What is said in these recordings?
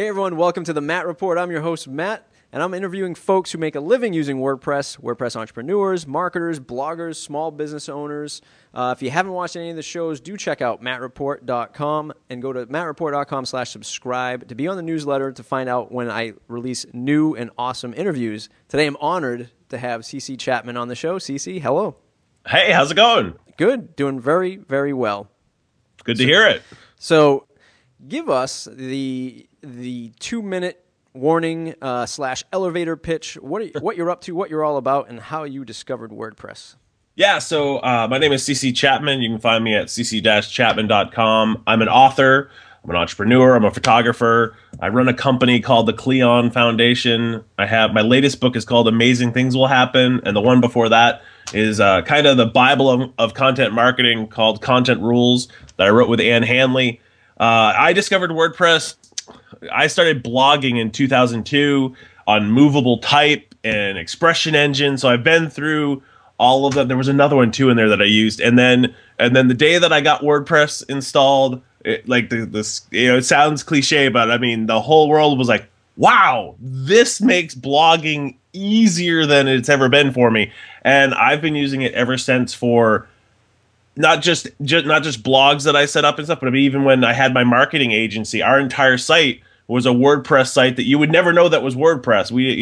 Hey everyone, welcome to the Matt Report. I'm your host, Matt, and I'm interviewing folks who make a living using WordPress, WordPress entrepreneurs, marketers, bloggers, small business owners. If you haven't watched any of the shows, do check out mattreport.com and go to mattreport.com/subscribe to be on the newsletter to find out when I release new and awesome interviews. Today I'm honored to have CC Chapman on the show. CC, hello. Hey, how's it going? Good, doing very, very well. Good to hear it. So give us the 2-minute warning / elevator pitch, what you're up to, what you're all about, and how you discovered WordPress. Yeah, so my name is CC Chapman. You can find me at cc-chapman.com. I'm an author. I'm an entrepreneur. I'm a photographer. I run a company called the Cleon Foundation. My latest book is called Amazing Things Will Happen, and the one before that is kind of the Bible of content marketing called Content Rules that I wrote with Ann Hanley. I discovered WordPress. I started blogging in 2002 on Movable Type and Expression Engine. So I've been through all of them. There was another one too in there that I used, and then the day that I got WordPress installed, it sounds cliche, but I mean the whole world was like, "Wow, this makes blogging easier than it's ever been for me." And I've been using it ever since for not just blogs that I set up and stuff, but even when I had my marketing agency, our entire site was a WordPress site that you would never know that was WordPress. We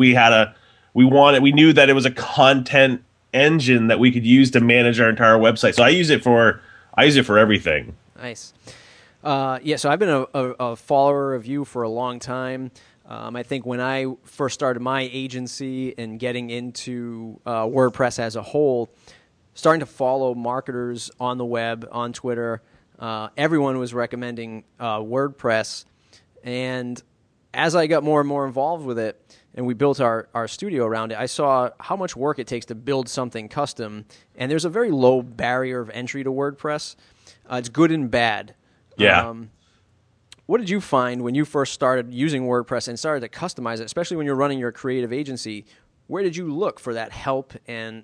knew that it was a content engine that we could use to manage our entire website. So I use it for everything. Nice. So I've been a follower of you for a long time. I think when I first started my agency and getting into WordPress as a whole, starting to follow marketers on the web, on Twitter, everyone was recommending WordPress. And as I got more and more involved with it, and we built our studio around it, I saw how much work it takes to build something custom. And there's a very low barrier of entry to WordPress. It's good and bad. Yeah. What did you find when you first started using WordPress and started to customize it, especially when you're running your creative agency? Where did you look for that help and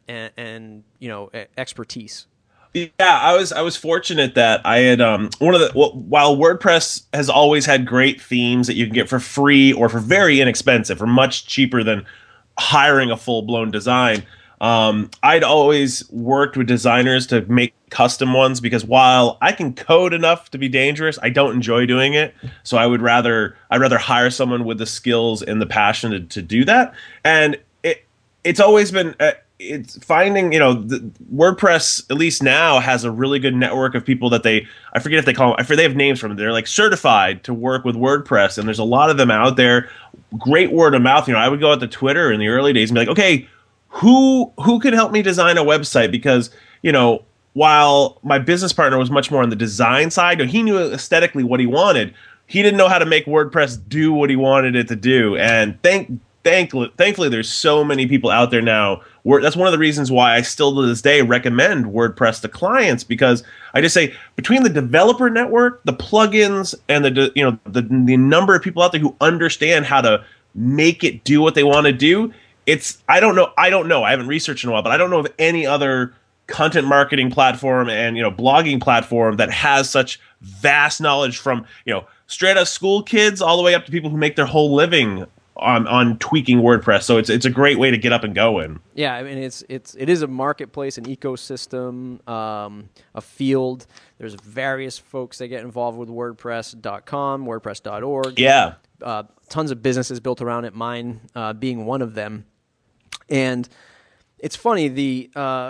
expertise? Yeah, I was fortunate that I had while WordPress has always had great themes that you can get for free or for very inexpensive, for much cheaper than hiring a full-blown design. I'd always worked with designers to make custom ones because while I can code enough to be dangerous, I don't enjoy doing it. So I'd rather hire someone with the skills and the passion to do that. And it's always been it's finding, the WordPress, at least now, has a really good network of people that I forget if they call them, they have names for them. They're like certified to work with WordPress, and there's a lot of them out there. Great word of mouth. I would go out to Twitter in the early days and be like, okay, who can help me design a website? Because, while my business partner was much more on the design side, he knew aesthetically what he wanted. He didn't know how to make WordPress do what he wanted it to do. And thankfully, there's so many people out there now. That's one of the reasons why I still to this day recommend WordPress to clients, because I just say between the developer network, the plugins, and the number of people out there who understand how to make it do what they want to do, I don't know. I haven't researched in a while, but I don't know of any other content marketing platform and blogging platform that has such vast knowledge from straight out school kids all the way up to people who make their whole living on tweaking WordPress. So it's a great way to get up and going. Yeah, I mean it is a marketplace, an ecosystem, a field. There's various folks that get involved with WordPress.com, WordPress.org. Yeah. Tons of businesses built around it, mine being one of them. And it's funny, the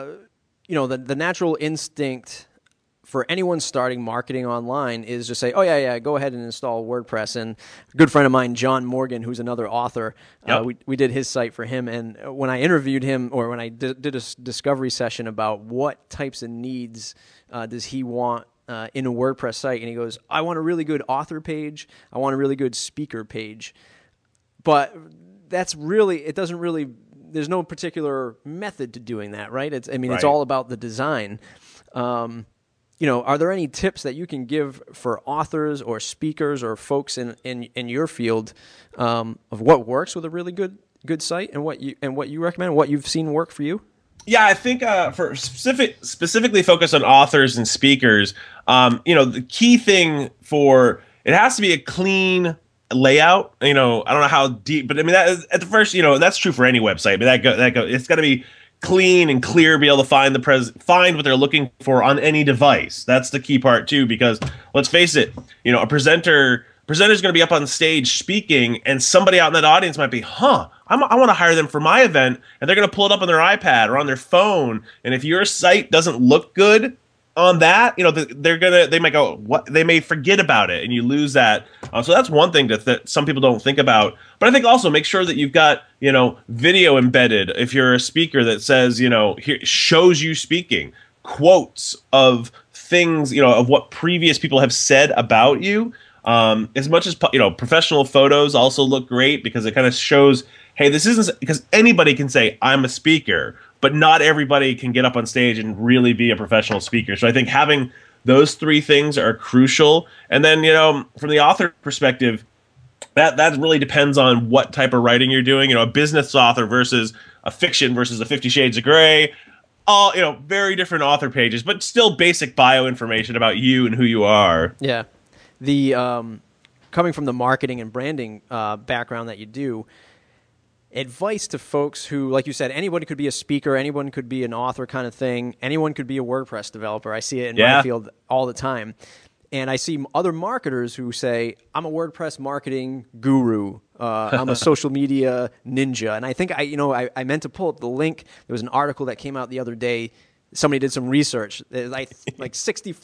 natural instinct for anyone starting marketing online is just say, oh, yeah, go ahead and install WordPress. And a good friend of mine, John Morgan, who's another author, we did his site for him. And when I interviewed him, or when I did a discovery session about what types of needs does he want in a WordPress site, and he goes, I want a really good author page. I want a really good speaker page. But there's no particular method to doing that, right? It's all about the design. Are there any tips that you can give for authors or speakers or folks in your field of what works with a really good site and what you recommend, what you've seen work for you? Yeah, I think for specifically focus on authors and speakers, the key thing it has to be a clean layout. I don't know how deep, but I mean that is, at the first, that's true for any website. But it's got to be clean and clear, be able to find find what they're looking for on any device. That's the key part too, because let's face it, a presenter's going to be up on stage speaking, and somebody out in that audience might be, I want to hire them for my event, and they're going to pull it up on their iPad or on their phone. And if your site doesn't look good on that, they might go, what? They may forget about it, and you lose that. So that's one thing that some people don't think about. But I think also make sure that you've got, video embedded. If you're a speaker that says, here shows you speaking, quotes of things, of what previous people have said about you. As much as, professional photos also look great because it kind of shows, hey, this isn't, because anybody can say I'm a speaker, but not everybody can get up on stage and really be a professional speaker. So I think having those three things are crucial. And then, from the author perspective, that really depends on what type of writing you're doing. A business author versus a fiction versus a 50 Shades of Grey. All, very different author pages, but still basic bio information about you and who you are. Yeah. The coming from the marketing and branding background that you do, advice to folks who, like you said, anybody could be a speaker, anyone could be an author kind of thing, anyone could be a WordPress developer. I see it in my field all the time. And I see other marketers who say, I'm a WordPress marketing guru. I'm a social media ninja. And I think I meant to pull up the link. There was an article that came out the other day. Somebody did some research. There's like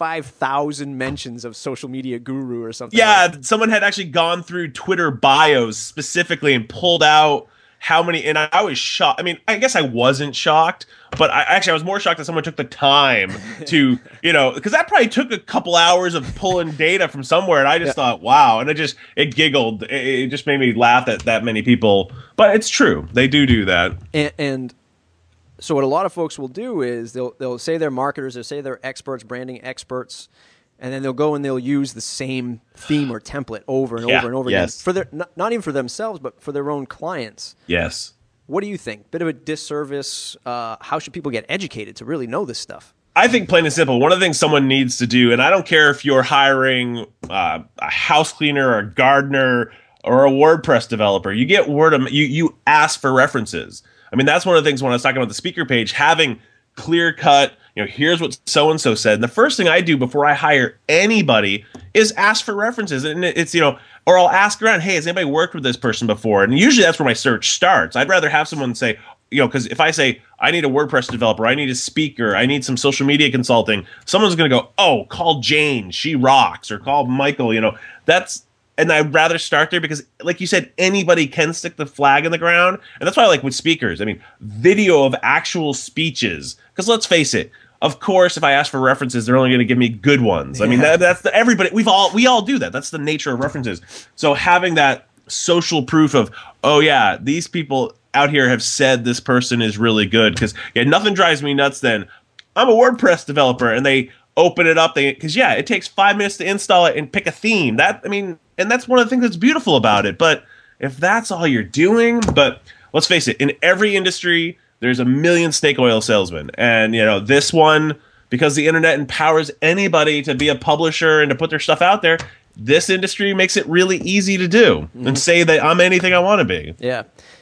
65,000 mentions of social media guru or something. Yeah, someone had actually gone through Twitter bios specifically and pulled out how many, and I was shocked. I mean, I guess I wasn't shocked, but I was more shocked that someone took the time to, because that probably took a couple hours of pulling data from somewhere, and I just thought, wow, and it giggled. It just made me laugh at that many people. But it's true, they do that. And so what a lot of folks will do is they'll say they're marketers, they'll say they're experts, branding experts, and then they'll go and they'll use the same theme or template over and over and over again for their not even for themselves, but for their own clients. Yes. What do you think? Bit of a disservice. How should people get educated to really know this stuff? I think plain and simple, one of the things someone needs to do, and I don't care if you're hiring a house cleaner or a gardener or a WordPress developer, you get you ask for references. I mean, that's one of the things when I was talking about the speaker page, having clear cut, here's what so-and-so said. And the first thing I do before I hire anybody is ask for references. And it's, or I'll ask around, hey, has anybody worked with this person before? And usually that's where my search starts. I'd rather have someone say, because if I say, I need a WordPress developer, I need a speaker, I need some social media consulting, someone's going to go, oh, call Jane, she rocks, or call Michael, and I'd rather start there because, like you said, anybody can stick the flag in the ground. And that's why I like with speakers. I mean, video of actual speeches. Because let's face it, of course, if I ask for references, they're only going to give me good ones. I mean, that's everybody. We all do that. That's the nature of references. So having that social proof of, oh yeah, these people out here have said this person is really good. Because nothing drives me nuts than I'm a WordPress developer and they open it up. Because it takes 5 minutes to install it and pick a theme. And that's one of the things that's beautiful about it. But if that's all you're doing, but let's face it, in every industry, there's a million snake oil salesmen. And, this one, because the internet empowers anybody to be a publisher and to put their stuff out there, this industry makes it really easy to do and say that I'm anything I want to be. Yeah.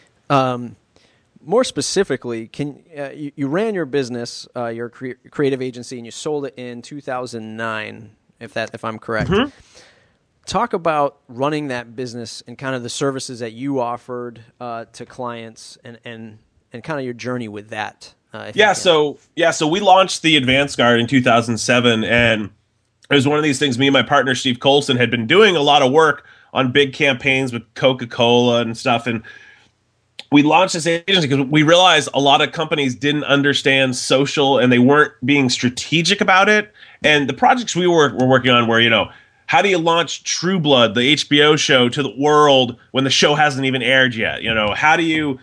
More specifically, you ran your business, your creative agency, and you sold it in 2009, if I'm correct. Mm-hmm. Talk about running that business and kind of the services that you offered to clients and kind of your journey with that. So we launched the Advanced Guard in 2007, and it was one of these things. Me and my partner Steve Colson had been doing a lot of work on big campaigns with Coca-Cola and stuff, and we launched this agency because we realized a lot of companies didn't understand social and they weren't being strategic about it. And the projects we were working on were, how do you launch True Blood, the HBO show, to the world when the show hasn't even aired yet? How do you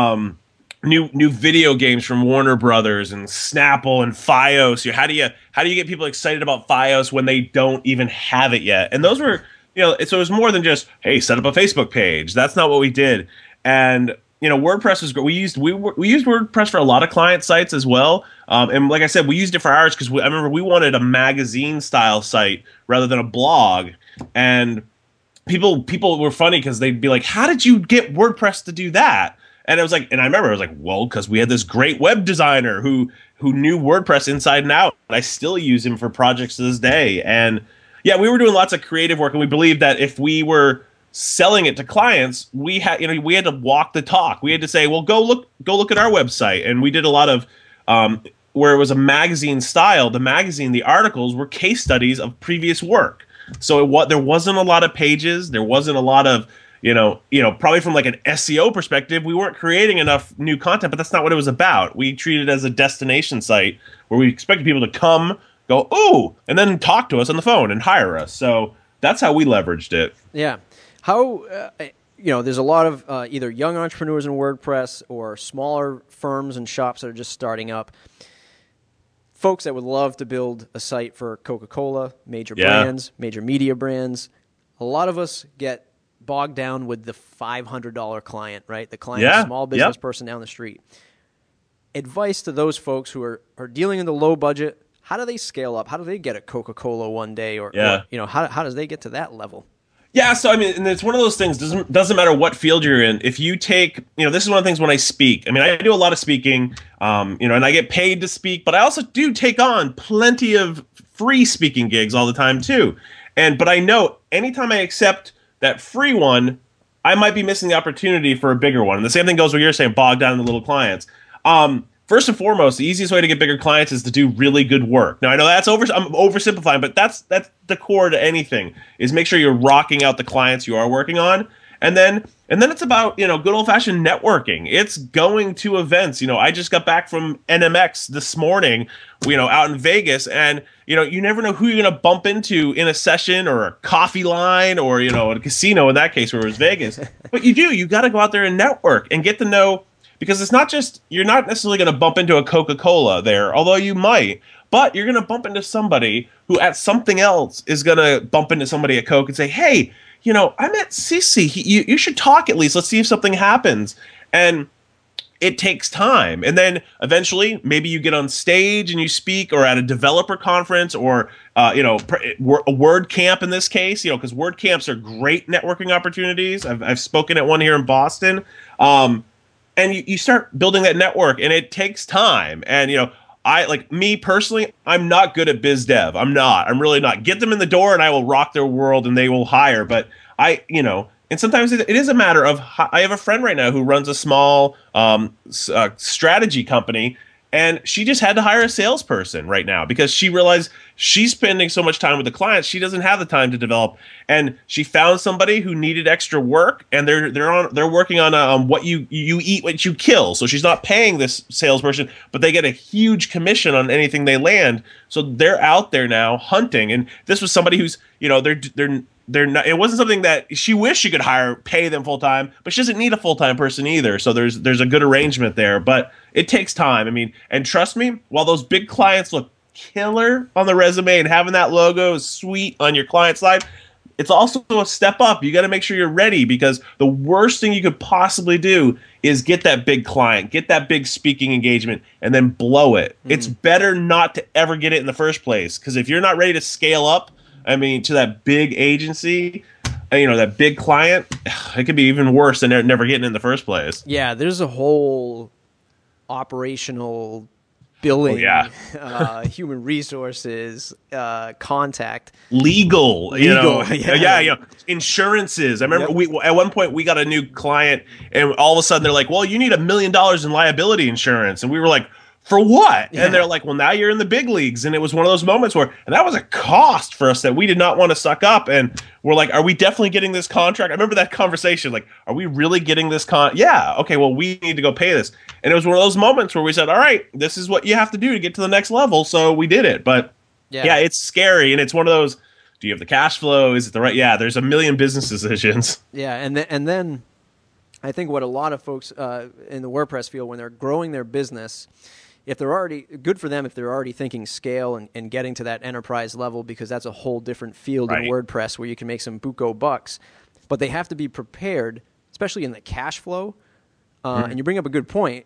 new video games from Warner Brothers and Snapple and Fios? How do you get people excited about Fios when they don't even have it yet? And those were, so it was more than just, hey, set up a Facebook page. That's not what we did. And WordPress was great. We used WordPress for a lot of client sites as well. And like I said, we used it for ours because I remember we wanted a magazine style site rather than a blog. And people were funny because they'd be like, "How did you get WordPress to do that?" And I was like, and I remember I was like, "Well, because we had this great web designer who knew WordPress inside and out. And I still use him for projects to this day." And yeah, we were doing lots of creative work, and we believed that if we were selling it to clients, we had to walk the talk. We had to say, "Well, go look at our website." And we did a lot of where it was a magazine style. The articles were case studies of previous work. So there wasn't a lot of pages. There wasn't a lot of, probably from like an SEO perspective, we weren't creating enough new content, but that's not what it was about. We treated it as a destination site where we expected people to come, go, "Ooh," and then talk to us on the phone and hire us. So that's how we leveraged it. Yeah. How, there's a lot of either young entrepreneurs in WordPress or smaller firms and shops that are just starting up. Folks that would love to build a site for Coca-Cola, major brands, major media brands. A lot of us get bogged down with the $500 client, right? The client, small business person down the street. Advice to those folks who are dealing in the low budget. How do they scale up? How do they get a Coca-Cola one day? Or how does they get to that level? Yeah, so I mean, and it's one of those things. Doesn't matter what field you're in. If you take, this is one of the things when I speak. I mean, I do a lot of speaking, and I get paid to speak, but I also do take on plenty of free speaking gigs all the time too. But I know anytime I accept that free one, I might be missing the opportunity for a bigger one. And the same thing goes where you're saying bogged down in the little clients. First and foremost, the easiest way to get bigger clients is to do really good work. Now, I know I'm oversimplifying, but that's the core to anything, is make sure you're rocking out the clients you are working on. And then it's about, good old-fashioned networking. It's going to events. I just got back from NMX this morning, out in Vegas, and, you never know who you're going to bump into in a session or a coffee line or, a casino in that case where it was Vegas. But you got to go out there and network and get to know. Because it's not just, you're not necessarily going to bump into a Coca-Cola there, although you might, but you're going to bump into somebody who at something else is going to bump into somebody at Coke and say, "Hey, I met Sissy. You should talk at least. Let's see if something happens." And it takes time. And then eventually maybe you get on stage and you speak, or at a developer conference, or, a WordCamp in this case, because WordCamps are great networking opportunities. I've spoken at one here in Boston. And you start building that network, and it takes time. And, I, like me personally, I'm not good at biz dev. I'm really not. Get them in the door and I will rock their world and they will hire. But and sometimes it is a matter of, I have a friend right now who runs a small strategy company, and she just had to hire a salesperson right now because she realized she's spending so much time with the clients, she doesn't have the time to develop. And she found somebody who needed extra work, and they're working on what you eat, what you kill. So she's not paying this salesperson, but they get a huge commission on anything they land. So they're out there now hunting. And this was somebody who's, they're not. It wasn't something that she wished she could pay them full time, but she doesn't need a full time person either. So there's a good arrangement there, but it takes time. I mean, and trust me, while those big clients look killer on the resume and having that logo is sweet on your client side, it's also a step up. You got to make sure you're ready, because the worst thing you could possibly do is get that big client, get that big speaking engagement, and then blow it. Mm-hmm. It's better not to ever get it in the first place, because if you're not ready to scale up, to that big agency, that big client, it could be even worse than never getting in the first place. Yeah, there's a whole operational billing, human resources, contact, legal, insurances. I remember at one point we got a new client, and all of a sudden they're like, "Well, you need $1 million in liability insurance," and we were like, "For what?" Yeah. And they're like, "Well, now you're in the big leagues." And it was one of those moments where, and that was a cost for us that we did not want to suck up. And we're like, "Are we definitely getting this contract?" I remember that conversation, like, "Are we really getting this Yeah. Okay. Well, we need to go pay this." And it was one of those moments where we said, "All right, this is what you have to do to get to the next level." So we did it. But yeah, it's scary. And it's one of those, do you have the cash flow? Is it the right? Yeah, there's a million business decisions. Yeah. And then I think what a lot of folks in the WordPress field, when they're growing their business, if they're already good for them, if they're already thinking scale and getting to that enterprise level, because that's a whole different field in WordPress where you can make some buco bucks, but they have to be prepared, especially in the cash flow. And you bring up a good point.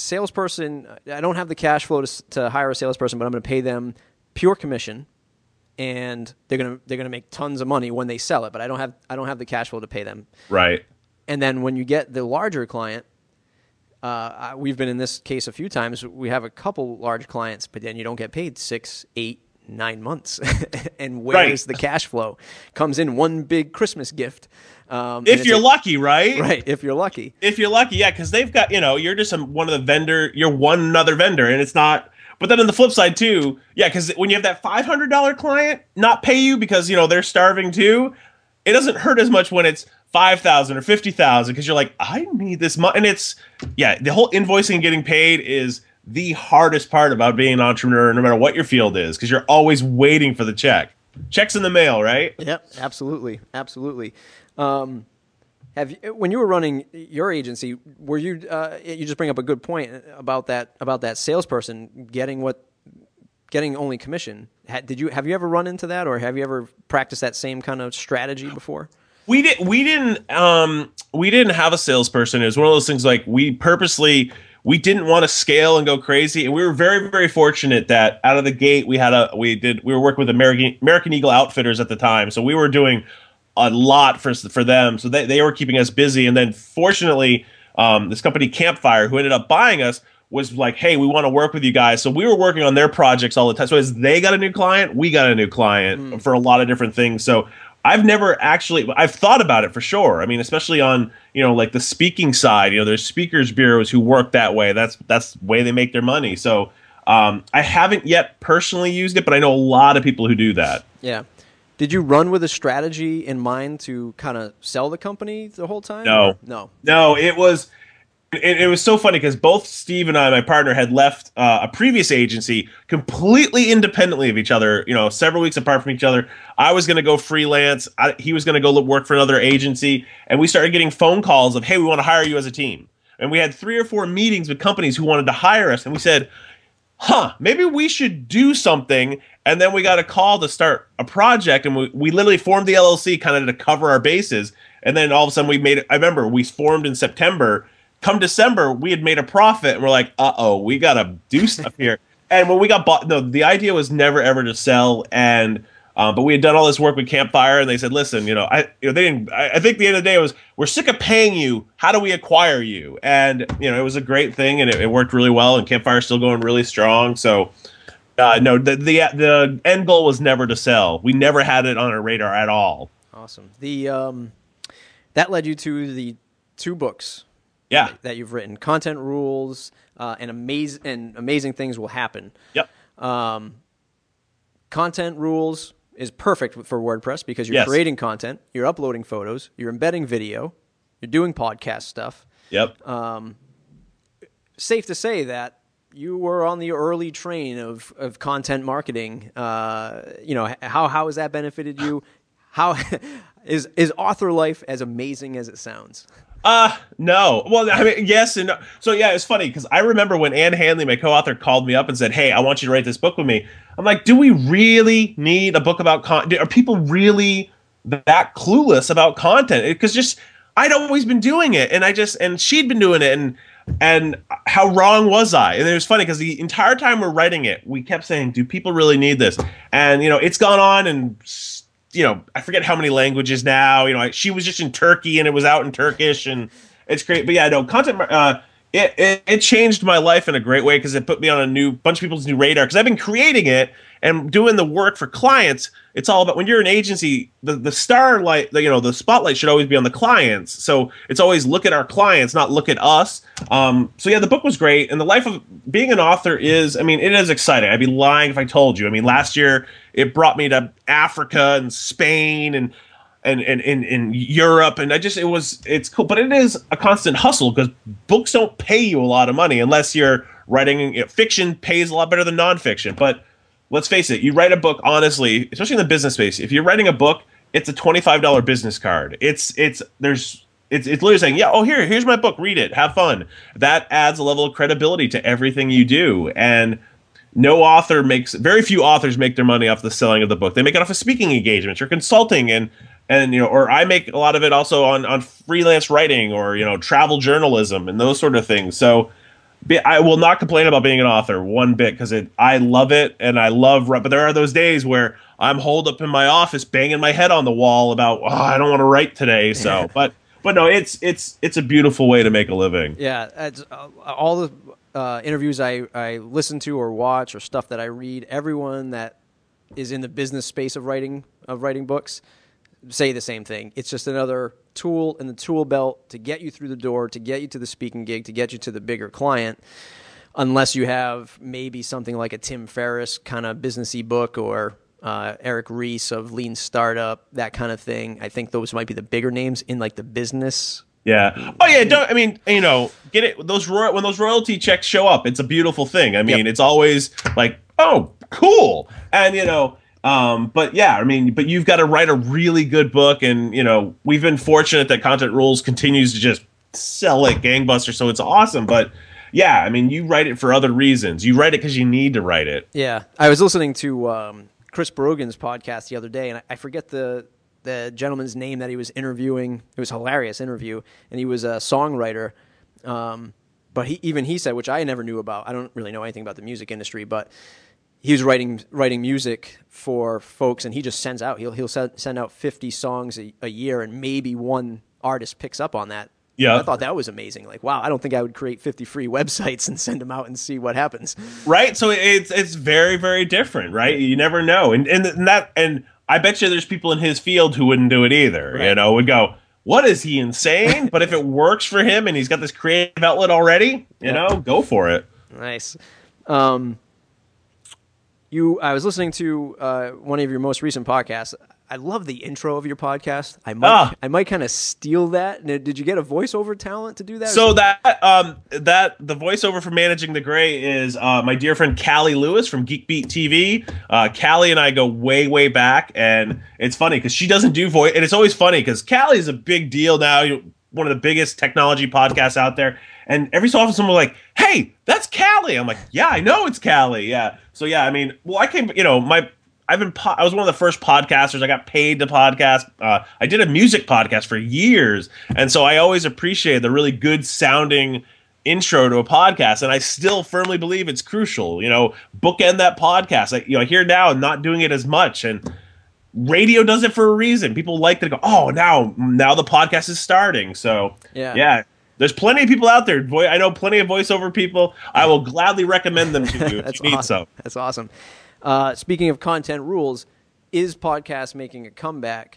Salesperson, I don't have the cash flow to hire a salesperson, but I'm going to pay them pure commission. and they're gonna make tons of money when they sell it, but I don't have the cash flow to pay them. Right. And then when you get the larger client, we've been in this case a few times. We have a couple large clients, but then you don't get paid 6, 8, 9 months. And where's the cash flow? Comes in one big Christmas gift. If you're lucky, right? Right, if you're lucky. If you're lucky, yeah, because they've got, you're just one of the vendor, you're one other vendor, and it's not. But then on the flip side too, yeah, because when you have that $500 client not pay you because, they're starving too, it doesn't hurt as much when it's $5,000 or $50,000 because you're like, I need this money. And it's, yeah, the whole invoicing and getting paid is the hardest part about being an entrepreneur, no matter what your field is, because you're always waiting for the check. Check's in the mail, right? Yep, absolutely, absolutely. When you were running your agency, were you? You just bring up a good point about that salesperson getting only commission. Have you ever run into that, or have you ever practiced that same kind of strategy before? We didn't have a salesperson. It was one of those things like we didn't want to scale and go crazy, and we were very, very fortunate that out of the gate we were working with American Eagle Outfitters at the time, so we were doing a lot for them. So they were keeping us busy, and then fortunately, this company Campfire, who ended up buying us, was like, hey, we want to work with you guys. So we were working on their projects all the time. So as they got a new client, we got a new client for a lot of different things. So I've thought about it for sure. I mean, especially on, like the speaking side, there's speakers bureaus who work that way. That's the way they make their money. So I haven't yet personally used it, but I know a lot of people who do that. Yeah. Did you run with a strategy in mind to kind of sell the company the whole time? No. It was so funny because both Steve and I, my partner, had left a previous agency completely independently of each other, several weeks apart from each other. I was going to go freelance. He was going to go work for another agency. And we started getting phone calls of, hey, we want to hire you as a team. And we had 3 or 4 meetings with companies who wanted to hire us. And we said, maybe we should do something. And then we got a call to start a project. And we literally formed the LLC kind of to cover our bases. And then all of a sudden I remember we formed in September. Come December, we had made a profit, and we're like, we got to do stuff here. And when we got bought, the idea was never, ever to sell. And but we had done all this work with Campfire, and they said, listen, I think the end of the day was, we're sick of paying you. How do we acquire you? And, it was a great thing, and it worked really well, and Campfire's still going really strong. So, no, the end goal was never to sell. We never had it on our radar at all. Awesome. That led you to the 2 books. Yeah, that you've written, Content Rules, and Amazing Things Will Happen. Yep. Content Rules is perfect for WordPress because you're creating content, you're uploading photos, you're embedding video, you're doing podcast stuff. Yep. Safe to say that you were on the early train of content marketing. How has that benefited you? How is author life as amazing as it sounds? No. Well, I mean, yes and no. So yeah, it's funny because I remember when Ann Handley, my co-author, called me up and said, hey, I want you to write this book with me. I'm like, do we really need a book about content? Are people really that clueless about content? Because I'd always been doing it, and she'd been doing it, and how wrong was I? And it was funny because the entire time we're writing it, we kept saying, do people really need this? And, it's gone on and I forget how many languages now. She was just in Turkey and it was out in Turkish, and it's great. But yeah, no, content. It changed my life in a great way because it put me on a bunch of people's new radar. Because I've been creating it and doing the work for clients. It's all about when you're an agency, the starlight, the spotlight should always be on the clients. So it's always look at our clients, not look at us. So yeah, the book was great, and the life of being an author is, it is exciting. I'd be lying if I told you. Last year it brought me to Africa and Spain and Europe, and it's cool, but it is a constant hustle because books don't pay you a lot of money unless you're writing. Fiction pays a lot better than nonfiction, but let's face it, you write a book, honestly, especially in the business space, if you're writing a book, it's a $25 business card. It's literally saying, yeah, here's my book, read it, have fun. That adds a level of credibility to everything you do, and very few authors make their money off the selling of the book. They make it off of speaking engagements or consulting, and or I make a lot of it also on freelance writing or travel journalism and those sort of things. So I will not complain about being an author one bit because I love it and I love. But there are those days where I'm holed up in my office, banging my head on the wall about I don't want to write today. So, but no, it's a beautiful way to make a living. Yeah, it's, all the interviews I listen to or watch or stuff that I read, everyone that is in the business space of writing books say the same thing. It's just another tool in the tool belt to get you through the door, to get you to the speaking gig, to get you to the bigger client, unless you have maybe something like a Tim Ferriss kind of businessy book or Eric Ries of Lean Startup, that kind of thing. I think those might be the bigger names in like the business. Yeah. Oh yeah. Get it. When those royalty checks show up, it's a beautiful thing. I mean, It's always like, oh, cool. And but you've got to write a really good book, and we've been fortunate that Content Rules continues to just sell like gangbusters, so it's awesome. But yeah, I mean, you write it for other reasons. You write it because you need to write it. Yeah, I was listening to Chris Brogan's podcast the other day, and I forget the gentleman's name that he was interviewing. It was a hilarious interview, and he was a songwriter. But he said, which I never knew about. I don't really know anything about the music industry, but he was writing music for folks, and he just sends out. He'll send out 50 songs a year, and maybe one artist picks up on that. Yeah, I thought that was amazing. Like, wow, I don't think I would create 50 free websites and send them out and see what happens. Right. So it's very, very different, right? You never know, and I bet you there's people in his field who wouldn't do it either. Right. Would go, what is he, insane? But if it works for him and he's got this creative outlet already, go for it. Nice. I was listening to one of your most recent podcasts. I love the intro of your podcast. I might kind of steal that. Did you get a voiceover talent to do that? So that the voiceover for Managing the Gray is my dear friend Callie Lewis from Geekbeat TV. Callie and I go way, way back, and it's funny because she doesn't do voice, and it's always funny because Callie is a big deal now. One of the biggest technology podcasts out there. And every so often someone will like, hey, that's Callie. I'm like, yeah, I know it's Callie. Yeah. So yeah, I mean, well, I was one of the first podcasters. I got paid to podcast. I did a music podcast for years. And so I always appreciate the really good sounding intro to a podcast. And I still firmly believe it's crucial, bookend that podcast. I hear now I'm not doing it as much, and radio does it for a reason. People like to go, oh, now the podcast is starting. So yeah. There's plenty of people out there. I know plenty of voiceover people. I will gladly recommend them to you if you need some. That's awesome. Speaking of Content Rules, is podcast making a comeback?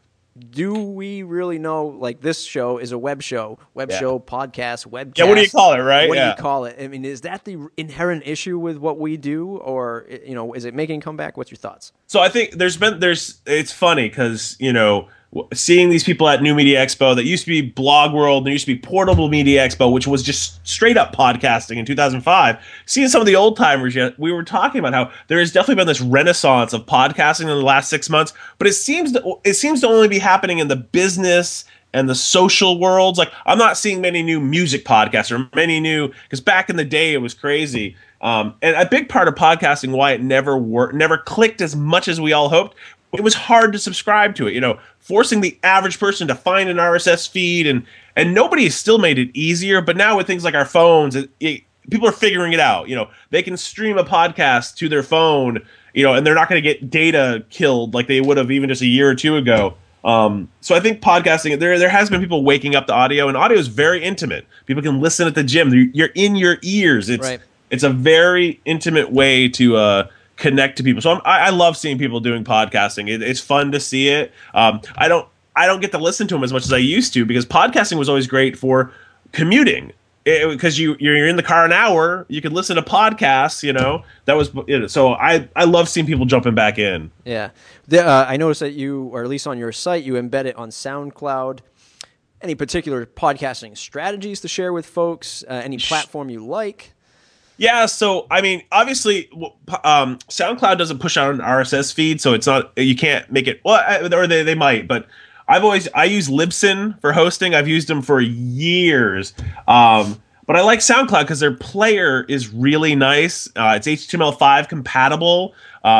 Do we really know, like, this show is a web show, podcast, webcast? Yeah, what do you call it, right? What do you call it? I mean, is that the inherent issue with what we do, or, is it making a comeback? What's your thoughts? So I think it's funny because, seeing these people at New Media Expo that used to be Blog World, there used to be Portable Media Expo, which was just straight up podcasting in 2005. Seeing some of the old timers, we were talking about how there has definitely been this renaissance of podcasting in the last 6 months, but it seems to only be happening in the business and the social worlds. Like, I'm not seeing many new music podcasts or because back in the day it was crazy. And a big part of podcasting, why it never clicked as much as we all hoped, it was hard to subscribe to it, forcing the average person to find an RSS feed, and nobody has still made it easier. But now with things like our phones, people are figuring it out. They can stream a podcast to their phone, and they're not going to get data killed like they would have even just a year or two ago. So I think podcasting, there has been people waking up to audio, and audio is very intimate. People can listen at the gym. You're in your ears. It's a very intimate way to connect to people. So I love seeing people doing podcasting. It's fun to see it. I don't get to listen to them as much as I used to because podcasting was always great for commuting. Because you're in the car an hour, you could listen to podcasts. That was so I love seeing people jumping back in. Yeah, I noticed that you, or at least on your site, you embed it on SoundCloud. Any particular podcasting strategies to share with folks? Any platform you like? Yeah, so I mean, obviously, SoundCloud doesn't push out an RSS feed, so it's not, you can't make it. Well, or they might, but I use Libsyn for hosting. I've used them for years, but I like SoundCloud because their player is really nice. It's HTML5 compatible.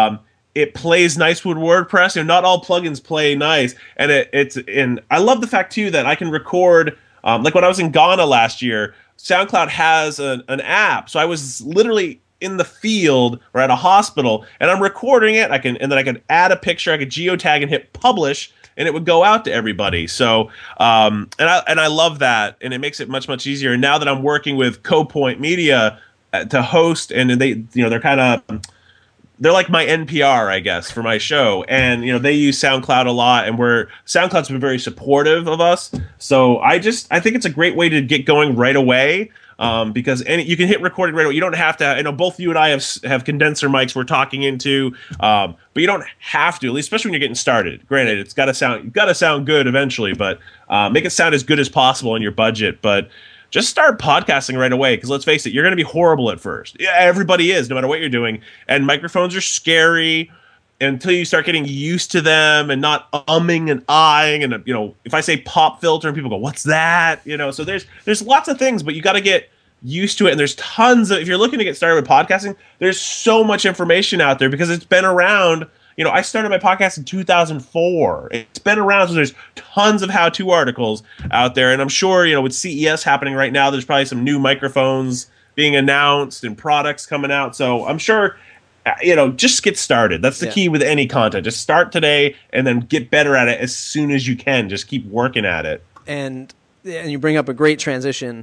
It plays nice with WordPress. Not all plugins play nice, and I love the fact too that I can record. Like when I was in Ghana last year. SoundCloud has an app. So I was literally in the field or at a hospital, and I'm recording it. And then I can add a picture, I could geotag and hit publish, and it would go out to everybody. So, and I love that, and it makes it much easier. And now that I'm working with CoPoint Media to host, and they're like my NPR, I guess, for my show. And, they use SoundCloud a lot, and SoundCloud's been very supportive of us. So I think it's a great way to get going right away. Because you can hit recording right away. You don't have to, both you and I have condenser mics we're talking into, but you don't have to, at least especially when you're getting started. Granted, you've got to sound good eventually, but make it sound as good as possible in your budget. But just start podcasting right away, because let's face it, you're going to be horrible at first. Yeah, everybody is, no matter what you're doing. And microphones are scary until you start getting used to them and not umming and ahhing. And, if I say pop filter and people go, what's that? So there's lots of things, but you got to get used to it. And there's tons of, if you're looking to get started with podcasting, there's so much information out there because it's been around. I started my podcast in 2004. It's been around, so there's tons of how-to articles out there. And I'm sure, with CES happening right now, there's probably some new microphones being announced and products coming out. So I'm sure, just get started. That's the key with any content. Just start today and then get better at it as soon as you can. Just keep working at it. And you bring up a great transition.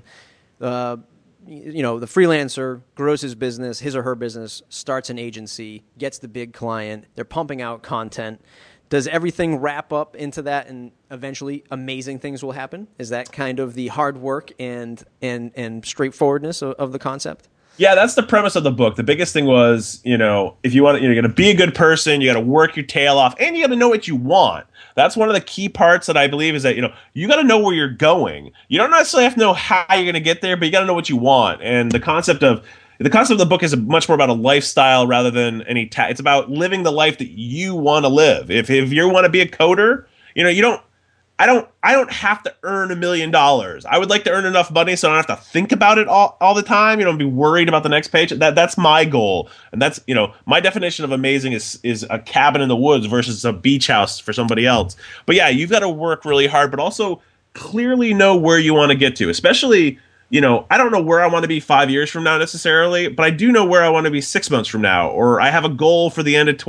The freelancer grows his business, his or her business, starts an agency, gets the big client, they're pumping out content. Does everything wrap up into that, and eventually amazing things will happen? Is that kind of the hard work and straightforwardness of the concept? Yeah, that's the premise of the book. The biggest thing was, if you want, you're going to be a good person, you got to work your tail off, and you got to know what you want. That's one of the key parts that I believe is that, you got to know where you're going. You don't necessarily have to know how you're going to get there, but you got to know what you want. And the concept of the book is much more about a lifestyle rather than it's about living the life that you want to live. If you want to be a coder, I don't have to earn $1 million. I would like to earn enough money so I don't have to think about it all the time. Be worried about the next page. That's my goal. And that's, my definition of amazing is a cabin in the woods versus a beach house for somebody else. But yeah, you've got to work really hard, but also clearly know where you want to get to. Especially, I don't know where I want to be 5 years from now necessarily, but I do know where I want to be 6 months from now, or I have a goal for the end of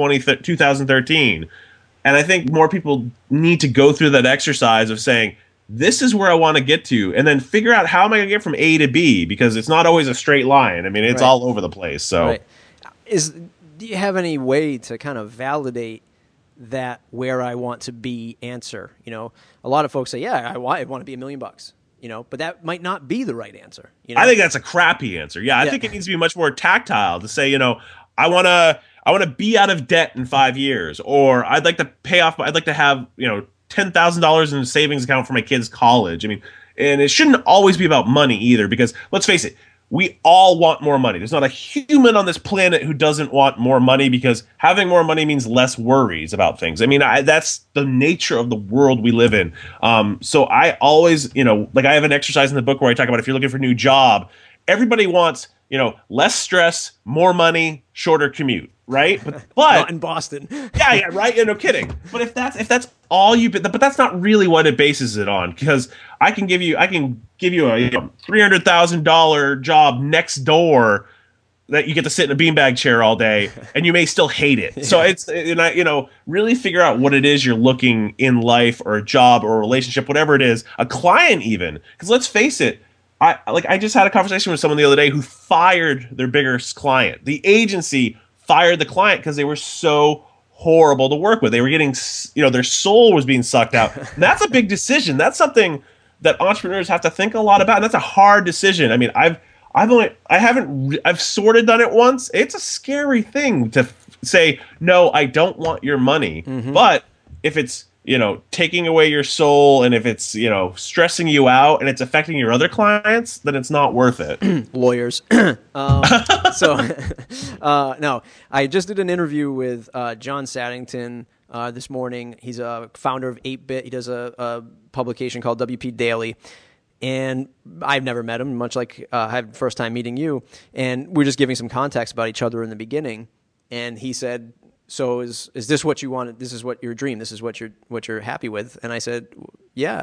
2013. And I think more people need to go through that exercise of saying, this is where I want to get to, and then figure out how am I going to get from A to B, because it's not always a straight line. It's all over the place. So, do you have any way to kind of validate that where I want to be answer? A lot of folks say, yeah, I want to be $1 million, but that might not be the right answer. I think that's a crappy answer. Yeah, I think it needs to be much more tactile to say, I want to be out of debt in 5 years, or I'd like to have, $10,000 in a savings account for my kids' college. And it shouldn't always be about money either, because let's face it, we all want more money. There's not a human on this planet who doesn't want more money, because having more money means less worries about things. That's the nature of the world we live in. So I always, I have an exercise in the book where I talk about if you're looking for a new job, everybody wants, less stress, more money, shorter commute, right? But not in Boston. yeah, right. No kidding. But if that's all but that's not really what it bases it on, because I can give you a $300,000 job next door that you get to sit in a beanbag chair all day, and you may still hate it. So really figure out what it is you're looking in life, or a job, or a relationship, whatever it is, a client even, because let's face it. I just had a conversation with someone the other day who fired their biggest client. The agency fired the client because they were so horrible to work with. They were getting, their soul was being sucked out. And that's a big decision. That's something that entrepreneurs have to think a lot about. And that's a hard decision. I've sort of done it once. It's a scary thing to say, no, I don't want your money. Mm-hmm. But if it's, taking away your soul, and if it's, stressing you out and it's affecting your other clients, then it's not worth it. Lawyers. No, I just did an interview with John Saddington this morning. He's a founder of 8-Bit. He does a publication called WP Daily. And I've never met him, much like I had the first time meeting you. And we're just giving some context about each other in the beginning. And he said, so is this what you wanted? This is what your dream? This is what you're happy with? And I said, yeah,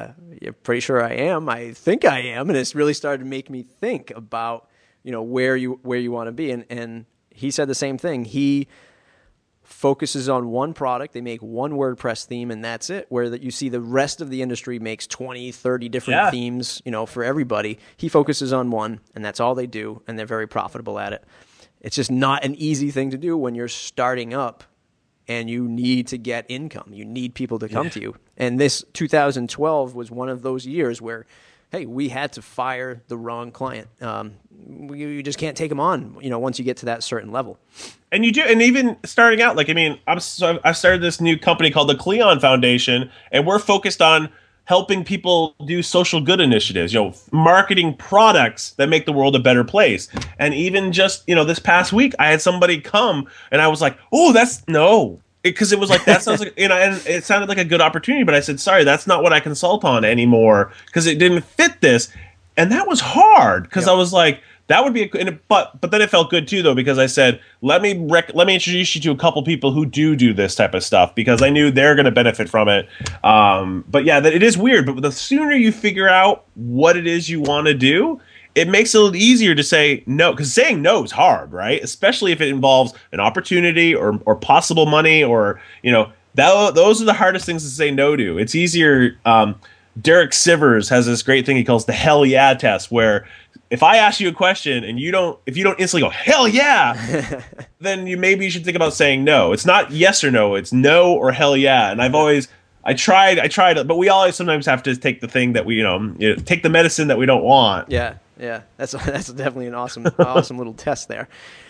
you're pretty sure I am. I think I am. And it's really started to make me think about, where you want to be. And he said the same thing. He focuses on one product. They make one WordPress theme, and that's it. Where that you see the rest of the industry makes 20, 30 different themes, for everybody. He focuses on one, and that's all they do, and they're very profitable at it. It's just not an easy thing to do when you're starting up and you need to get income. You need people to come to you. And this 2012 was one of those years where, hey, we had to fire the wrong client. You just can't take them on, once you get to that certain level. And you do, and even starting out, I've started this new company called the Cleon Foundation, and we're focused on helping people do social good initiatives, marketing products that make the world a better place. And even just, this past week, I had somebody come, and I was like, oh, because it was like, that sounds like, and it sounded like a good opportunity, but I said, sorry, that's not what I consult on anymore, because it didn't fit this. And that was hard, because I was like, that would be but then it felt good too, though, because I said, let me introduce you to a couple people who do this type of stuff, because I knew they're going to benefit from it. But yeah, that it is weird, but the sooner you figure out what it is you want to do, it makes it a little easier to say no, because saying no is hard, right? Especially if it involves an opportunity or possible money, or those are the hardest things to say no to. It's easier. Derek Sivers has this great thing he calls the hell yeah test, where if I ask you a question and if you don't instantly go hell yeah, then maybe you should think about saying no. It's not yes or no, it's no or hell yeah. And I tried, but we always sometimes have to take the thing that we take the medicine that we don't want. Yeah, that's definitely an awesome little test there.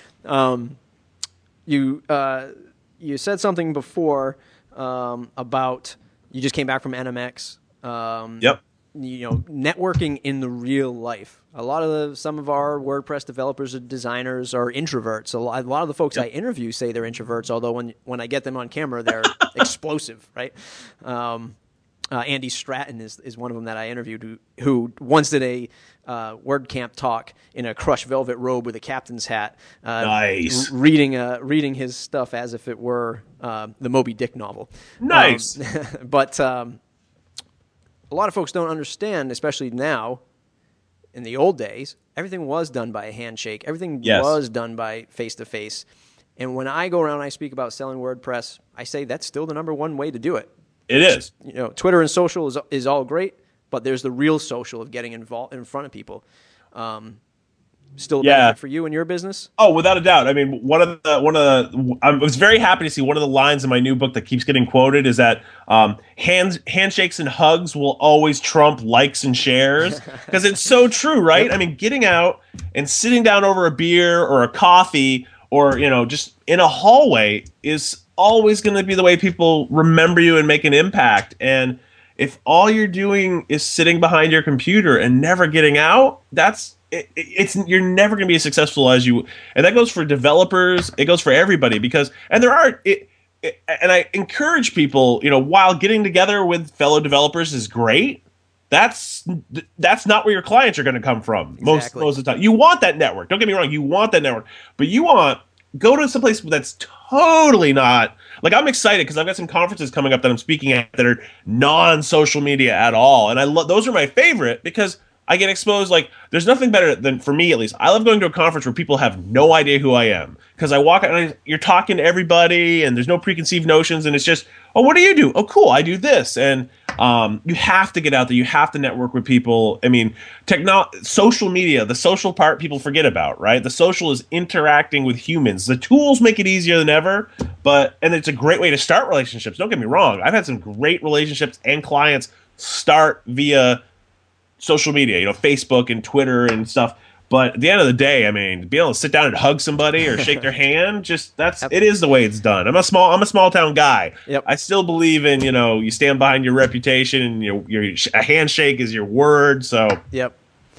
You said something before about you just came back from NMX. Yep. Networking in the real life. Some of our WordPress developers or designers are introverts. A lot of the folks I interview say they're introverts, although when I get them on camera, they're explosive, right? Andy Stratton is one of them that I interviewed who once did a WordCamp talk in a crushed velvet robe with a captain's hat. Nice. Reading his stuff as if it were the Moby Dick novel. Nice. But a lot of folks don't understand, especially now. In the old days, everything was done by a handshake. Everything was done by face-to-face. And when I go around and I speak about selling WordPress, I say that's still the number one way to do it. It is. Twitter and social is all great, but there's the real social of getting involved in front of people. Still a benefit for you and your business? Oh, without a doubt. I mean, I was very happy to see one of the lines in my new book that keeps getting quoted is that handshakes and hugs will always trump likes and shares, because it's so true, right? I mean, getting out and sitting down over a beer or a coffee or, just in a hallway is always going to be the way people remember you and make an impact. And if all you're doing is sitting behind your computer and never getting out, you're never going to be as successful as you. And that goes for developers. It goes for everybody, and I encourage people, while getting together with fellow developers is great, that's not where your clients are going to come from. Exactly. Most of the time. You want that network. Don't get me wrong. You want that network, but go to some place that's totally not. Like, I'm excited because I've got some conferences coming up that I'm speaking at that are non-social media at all. And those are my favorite because I get exposed. Like, there's nothing better than, for me at least, I love going to a conference where people have no idea who I am. Because I walk out and you're talking to everybody and there's no preconceived notions, and it's just, oh, what do you do? Oh, cool, I do this. And you have to get out there. You have to network with people. I mean, social media, the social part people forget about, right? The social is interacting with humans. The tools make it easier than ever, and it's a great way to start relationships. Don't get me wrong. I've had some great relationships and clients start via social media, Facebook and Twitter and stuff. But at the end of the day, I mean, being able to sit down and hug somebody or shake their hand, it is the way it's done. I'm a small town guy. Yep. I still believe in, you stand behind your reputation, and a handshake is your word. So yep.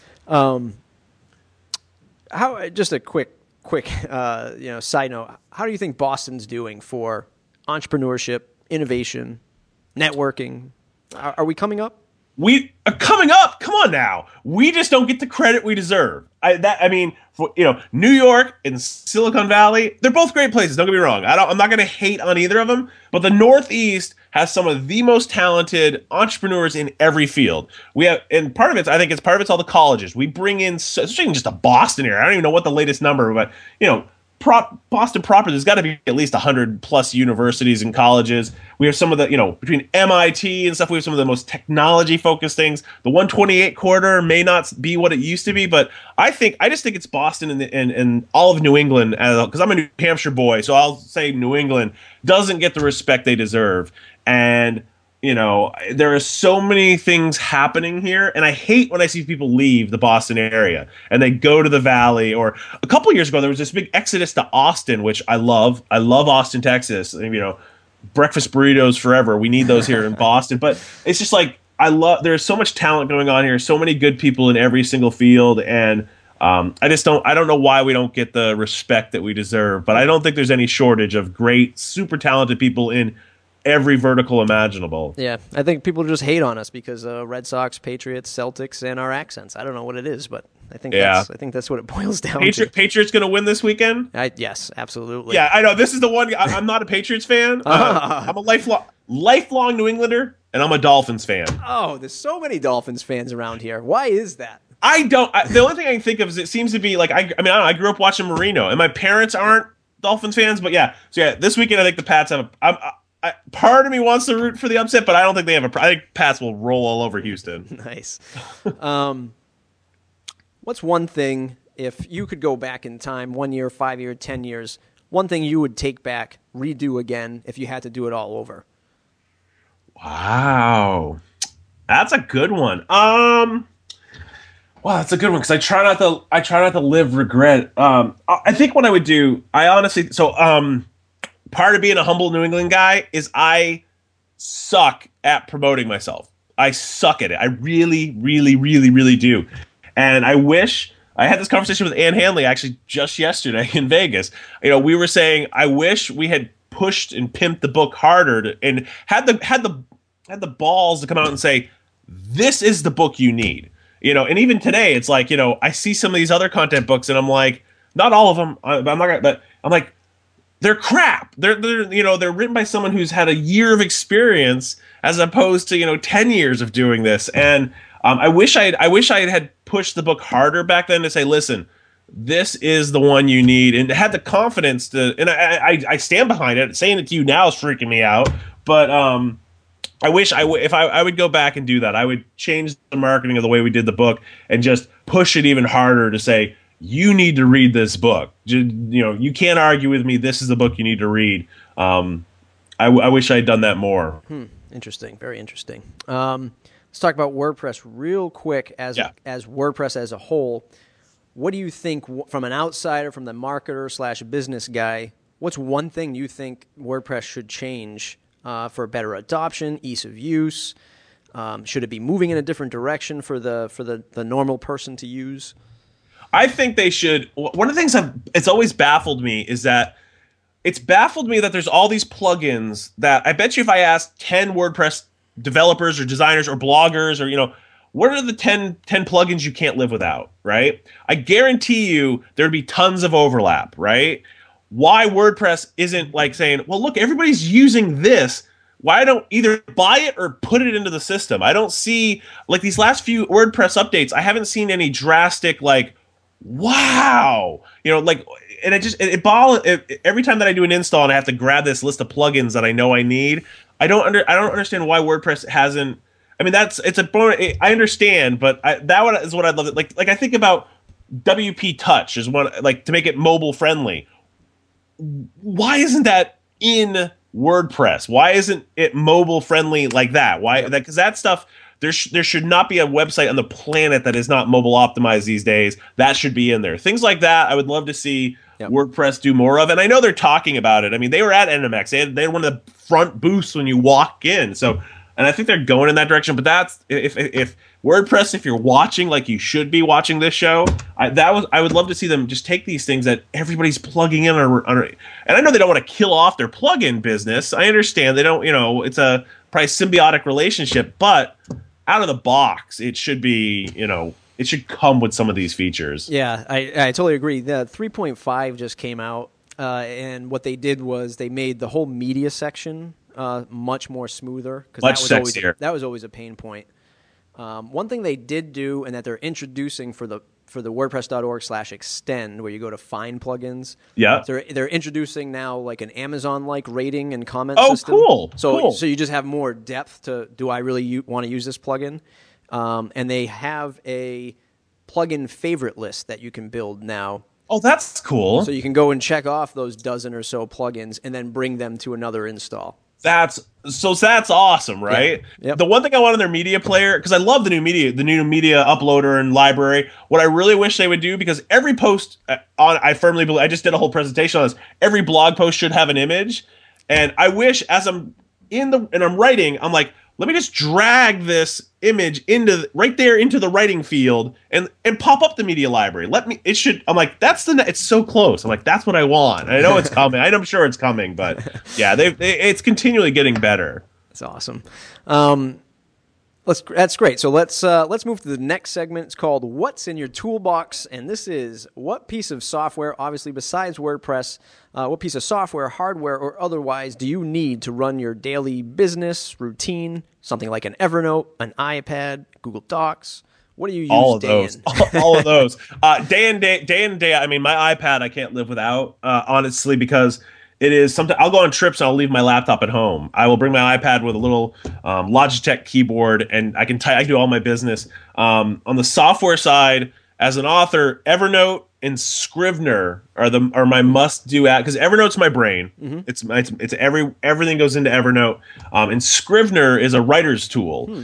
Just a quick side note. How do you think Boston's doing for entrepreneurship, innovation, networking? Are we coming up? we coming up. Come on now, we just don't get the credit we deserve. I mean, for, New York and Silicon Valley, they're both great places. Don't get me wrong. I'm not going to hate on either of them, but the Northeast has some of the most talented entrepreneurs in every field. We have, and part of it's all the colleges. We bring in, especially in just the Boston area. I don't even know what the latest number, but Boston proper, there's got to be at least 100 plus universities and colleges. We have some of the, between MIT and stuff, we have some of the most technology focused things. The 128 corridor may not be what it used to be, but I just think it's Boston and all of New England, because I'm a New Hampshire boy, so I'll say New England doesn't get the respect they deserve. And there are so many things happening here, and I hate when I see people leave the Boston area and they go to the Valley. Or a couple of years ago, there was this big exodus to Austin, which I love. I love Austin, Texas. Breakfast burritos forever. We need those here in Boston. But it's just like there's so much talent going on here, so many good people in every single field, and I don't know why we don't get the respect that we deserve. But I don't think there's any shortage of great, super talented people in every vertical imaginable. Yeah, I think people just hate on us because Red Sox, Patriots, Celtics, and our accents. I don't know what it is, but I think that's what it boils down to. Patriots going to win this weekend? Yes, absolutely. Yeah, I know. This is the one. I'm not a Patriots fan. I'm a lifelong New Englander, and I'm a Dolphins fan. Oh, there's so many Dolphins fans around here. Why is that? The only thing I can think of is it seems to be like, I don't know, I grew up watching Marino, and my parents aren't Dolphins fans, but yeah. So yeah, this weekend I think the Pats have part of me wants to root for the upset, but I don't think they have I think Pats will roll all over Houston. Nice. What's one thing, if you could go back in time, 1 year, 5 year, 10 years, one thing you would take back, redo again, if you had to do it all over? Wow. That's a good one. Wow, that's a good one because I try not to live regret. I think what I would do, part of being a humble New England guy is I suck at promoting myself. I suck at it. I really, really, really, really do. And I wish I had this conversation with Ann Hanley actually just yesterday in Vegas. We were saying I wish we had pushed and pimped the book harder and had the balls to come out and say, this is the book you need. And even today, it's like, I see some of these other content books and I'm like, not all of them, but I'm like, they're crap. They're written by someone who's had a year of experience as opposed to 10 years of doing this. And I wish I had pushed the book harder back then to say, listen, this is the one you need, and had the confidence to. And I stand behind it. Saying it to you now is freaking me out, but I wish if I would go back and do that, I would change the marketing of the way we did the book and just push it even harder to say, you need to read this book. You can't argue with me. This is the book you need to read. I wish I had done that more. Interesting. Very interesting. Let's talk about WordPress real quick as WordPress as a whole. What do you think from an outsider, from the marketer / business guy, what's one thing you think WordPress should change for better adoption, ease of use? Should it be moving in a different direction for the normal person to use? I think they should. One of the things it's always baffled me is that there's all these plugins that I bet you if I asked 10 WordPress developers or designers or bloggers or, what are the 10 plugins you can't live without, right? I guarantee you there'd be tons of overlap, right? Why WordPress isn't like saying, well, look, everybody's using this. Why don't either buy it or put it into the system? I don't see, like these last few WordPress updates, I haven't seen any drastic, like, wow, and every time that I do an install and I have to grab this list of plugins that I know I need, I don't understand why WordPress hasn't. I mean, I understand, but that one is what I'd love. Like I think about WP Touch is one, like to make it mobile friendly. Why isn't that in WordPress? Why isn't it mobile friendly like that? Why? Because that stuff. There should not be a website on the planet that is not mobile optimized these days. That should be in there. Things like that, I would love to see WordPress do more of. And I know they're talking about it. I mean, they were at NMX. They had one of the front booths when you walk in. So, and I think they're going in that direction. But that's if WordPress, if you're watching like you should be watching this show, I would love to see them just take these things that everybody's plugging in. And I know they don't want to kill off their plugin business. I understand they don't. It's a probably symbiotic relationship, but out of the box, it should be, it should come with some of these features. Yeah, I totally agree. The 3.5 just came out, and what they did was they made the whole media section much more smoother, because Much sexier. That was always a pain point. One thing they did do, and that they're introducing for the WordPress.org/extend, where you go to find plugins. Yeah. They're introducing now like an Amazon-like rating and comment system. Cool. So you just have more depth to, do I really want to use this plugin? And they have a plugin favorite list that you can build now. Oh, that's cool. So you can go and check off those dozen or so plugins and then bring them to another install. That's awesome, right? Yeah. Yep. The one thing I want in their media player, because I love the new media uploader and library. What I really wish they would do, because every post I firmly believe, I just did a whole presentation on this. Every blog post should have an image, and I wish as I'm I'm writing, I'm like, let me just drag this image into the writing field and pop up the media library. I'm like, it's so close. I'm like, that's what I want. I know it's coming. I'm sure it's coming, but yeah, it's continually getting better. That's awesome. That's great. So let's move to the next segment. It's called What's in Your Toolbox, and this is what piece of software, obviously besides WordPress, what piece of software, hardware, or otherwise do you need to run your daily business routine? Something like an Evernote, an iPad, Google Docs. What do you use all of day those? in? All of those. Day in day. I mean, my iPad I can't live without, honestly, because it is sometimes I'll go on trips and I'll leave my laptop at home. I will bring my iPad with a little Logitech keyboard, and I can do all my business. On the software side, as an author, Evernote and Scrivener are my must-do because Evernote's my brain. Mm-hmm. It's everything goes into Evernote, and Scrivener is a writer's tool.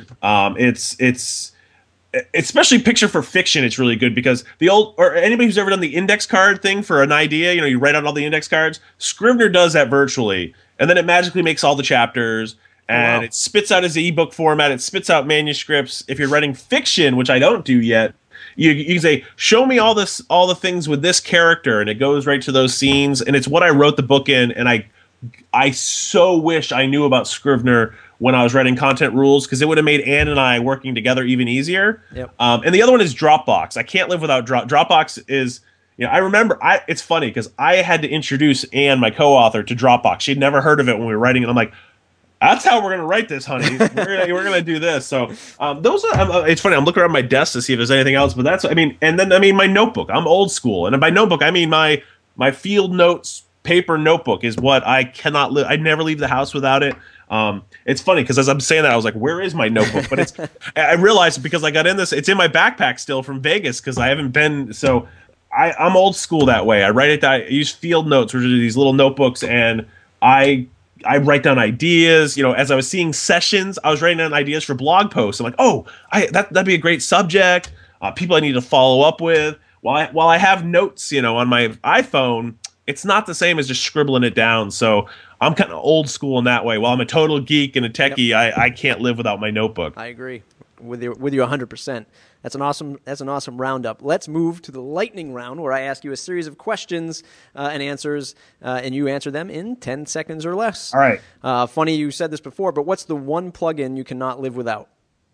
It's especially picture for fiction. It's really good because anybody who's ever done the index card thing for an idea, you write out all the index cards. Scrivener does that virtually, and then it magically makes all the chapters. And It spits out as an ebook format. It spits out manuscripts. If you're writing fiction, which I don't do yet, you can say, show me all the things with this character, and it goes right to those scenes. And it's what I wrote the book in. And I so wish I knew about Scrivener when I was writing content rules, because it would have made Ann and I working together even easier. Yep. And the other one is Dropbox. I can't live without Dropbox. Is I remember it's funny because I had to introduce Ann, my co-author, to Dropbox. She'd never heard of it when we were writing it. I'm like, that's how we're going to write this, honey. We're going to do this. So those are. It's funny. I'm looking around my desk to see if there's anything else, but that's. And then my notebook. I'm old school, and by notebook I mean my field notes paper notebook is what I cannot live. I never leave the house without it. It's funny because as I'm saying that, I was like, where is my notebook? But I realized because I got in this, it's in my backpack still from Vegas because I haven't been. So I'm old school that way. I write it down. I use field notes, which are these little notebooks, and I write down ideas. As I was seeing sessions, I was writing down ideas for blog posts. I'm like, that'd be a great subject. People I need to follow up with. While I have notes, on my iPhone, it's not the same as just scribbling it down. So I'm kind of old school in that way. While I'm a total geek and a techie, yep. I can't live without my notebook. I agree with you 100%. That's an awesome roundup. Let's move to the lightning round, where I ask you a series of questions and answers, and you answer them in 10 seconds or less. All right. Funny you said this before, but what's the one plugin you cannot live without?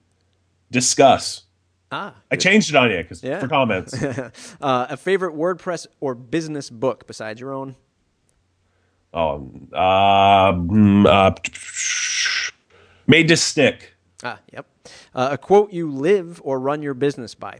Discuss. I changed it on you for comments. A favorite WordPress or business book besides your own? Made to Stick. Yep. A quote you live or run your business by?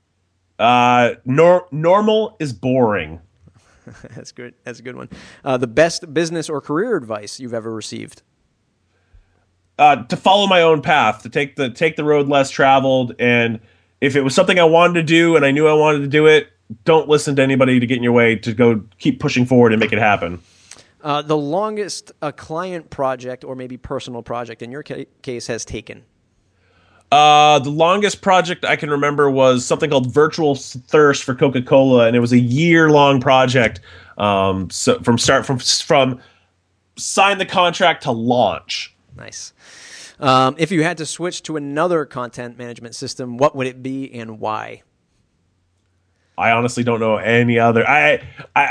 Normal is boring. That's good. That's a good one. The best business or career advice you've ever received? To follow my own path, to take the road less traveled, and if it was something I wanted to do and I knew I wanted to do it, don't listen to anybody to get in your way. To go keep pushing forward and make it happen. The longest a client project or maybe personal project in your case has taken? The longest project I can remember was something called Virtual Thirst for Coca-Cola, and it was a year-long project. So from sign the contract to launch. Nice. If you had to switch to another content management system, what would it be and why? I honestly don't know any other.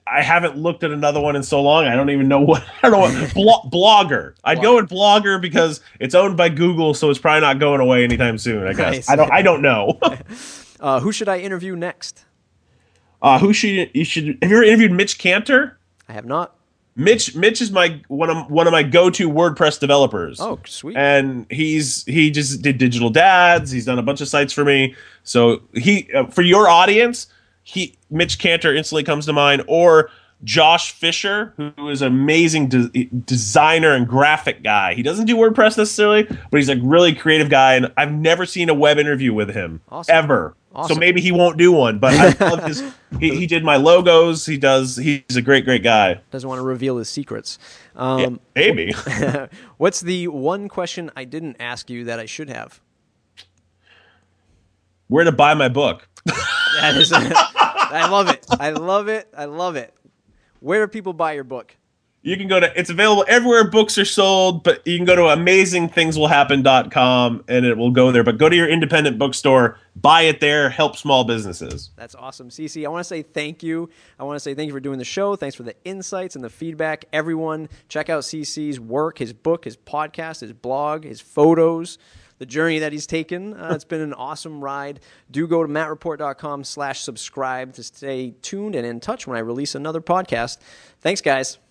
I haven't looked at another one in so long. I don't even know what. I don't know what Blogger. I'd go with Blogger because it's owned by Google, so it's probably not going away anytime soon. I guess. Nice. I don't know. Who should I interview next? Who should you should? Have you ever interviewed Mitch Cantor? I have not. Mitch is my one of my go-to WordPress developers. Oh, sweet. And he just did Digital Dads. He's done a bunch of sites for me. So he for your audience, Mitch Cantor instantly comes to mind, or Josh Fisher, who is an amazing designer and graphic guy. He doesn't do WordPress necessarily, but he's a really creative guy, and I've never seen a web interview with him ever. Awesome. So maybe he won't do one, but I love his. He did my logos. He's a great guy. Doesn't want to reveal his secrets. Yeah, maybe. What's the one question I didn't ask you that I should have? Where to buy my book? That is. I love it. I love it. Where do people buy your book? You can it's available everywhere books are sold, but you can go to amazingthingswillhappen.com and it will go there. But go to your independent bookstore, buy it there, help small businesses. That's awesome. CC, I want to say thank you. I want to say thank you for doing the show. Thanks for the insights and the feedback. Everyone, check out CC's work, his book, his podcast, his blog, his photos, the journey that he's taken. It's been an awesome ride. Do go to mattreport.com/subscribe to stay tuned and in touch when I release another podcast. Thanks, guys.